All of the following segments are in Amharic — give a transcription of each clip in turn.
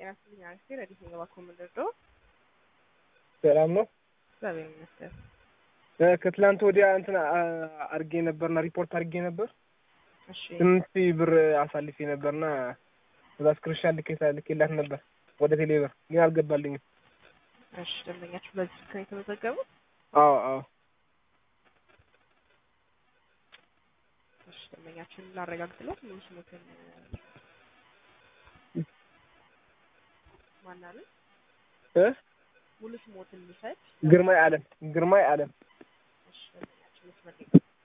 ያስልኝ አርሴ ረዲት ነው ባኮመንደዶ ሰላም ነው ሰላም ይመስገን ከትላንት ወዲያ እንትና አርጌ ነበርና ሪፖርት አርጌ ነበር እሺ ትንሽ ብር አሳልፌ ነበርና በስክሪንሻት ልኬላት ነበር ወደ ቴሌብር ግን አልገባልኝም እሺ ደንበኛችሁ በዚህ ስልክ ነው የተመዘገቡት አዎ እሺ ደንበኛችሁን ላረጋግጥለት ምን ስሞትን ማናለ ሙሉ ስሞትን ልሰጥ ግርማይ ዓለም እሺ ደንበኛችሁ መስመር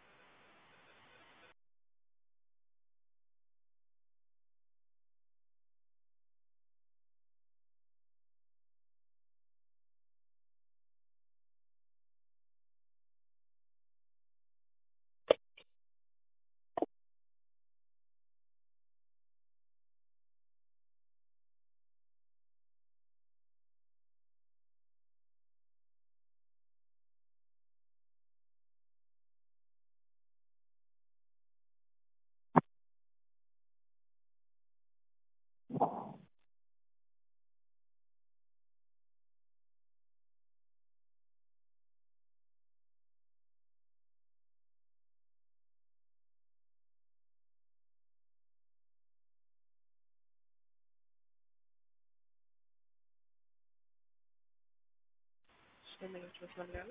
ደንበኛችሁ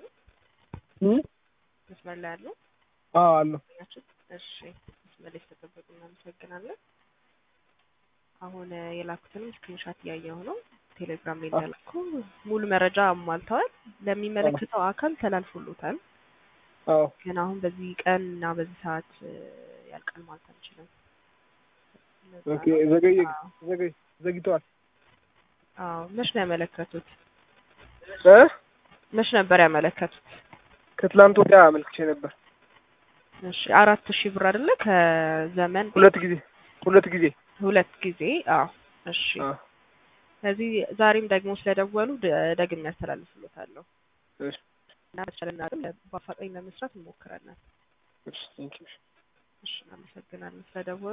መስመር ላይ ያለው አሉ እሺ መስመር ላይ ተጠብቁ እናመሰግናለን አሁን የላኩትን ስክሪንሻት ያያው ነው ቴሌግራም ላይ ያልኩ ሙሉ መረጃ አሟልተዋል ለሚመለከተው አካል ተላልፎሉታል ግን አሁን በዚህ ቀን እና በዚህ ሰዓት ያልቃል ማለት አንችልም ኦኬ ዘግይቷል መች ነው ያመለከቱት መች ነበር ያመለከቱት ከትላንት ወዲያ አመልክቼ ነበር እሺ 4000 ብር አይደለ ከዘመን ሁለት ጊዜ አዎ እሺ ስለዚህ ዛሬም ደግሞ ስለደወሉ ደግሜ ያስተላልፍሎታለሁ እሺ እና በተቻለና አይደል በአፋጣኝ ለመስራት እንሞክራለን እሺ ቴንኪው እሺ አመሰግናለሁ ስለደወሉ